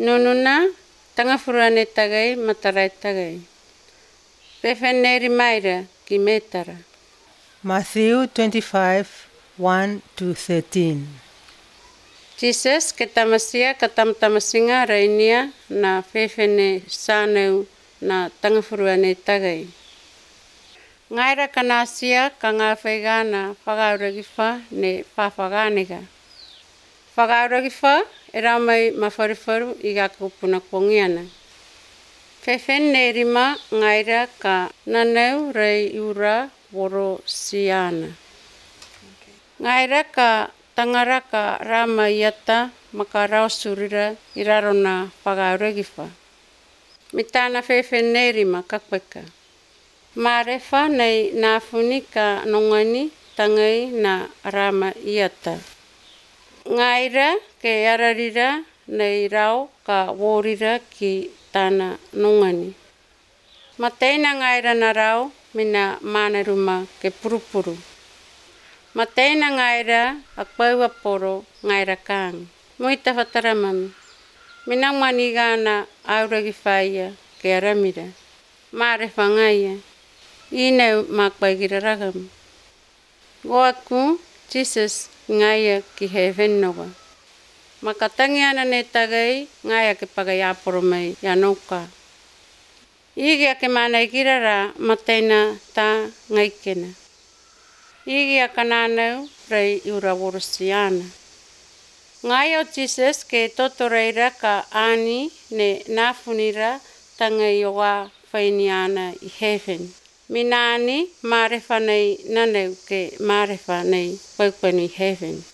Nununa, tangawhurane tagai, matarai tagai. Pewheneri maira ki metara. Matthew 25:1-13. Jesus ke tamasia katamtamasinga rainia na pewhene saneu na tangawhurane tagai. Ngaira kanasia ka ngā whaigana whagauragiwha ne whawhaganega. Whagauragiwha e rau mai mawhariwharu i gā kupuna kongiana. Pewhene rima ngaira ka naneu rei ura woro siana. Ngaira ka tangaraka rama iata maka rausurira i raro na whagauragiwha. Mitana pewhene rima kakweka. Marefa nei nāwhuni ka nongani tangai na rama iata. Ngaira ke ararira nei rau ka wōrira ki tāna nongani. Mateina ngaira na rau mina māneruma ke purupuru. Mateina ngaira a kpaua poro ngaira kāng. Muita whataramami. Minang manigana auragi whaia ke aramira. Marefa ngaia. Ineu makpaigira ragam. Goaku, Jesus, ngaia ki he whennoga. Makatangi ana ne tagai, ngaia ke pagai aporo mai yanoka. Igi ake manai girara mateina tā ngaikena. Igi akananau rei ura worosiana. Ngaia o Jesus ke totoreira ka ani ne nāwhunira tangai oa whainiana i heaven. Minani marefa nei naneu ke marefa nei paupanu i heaven.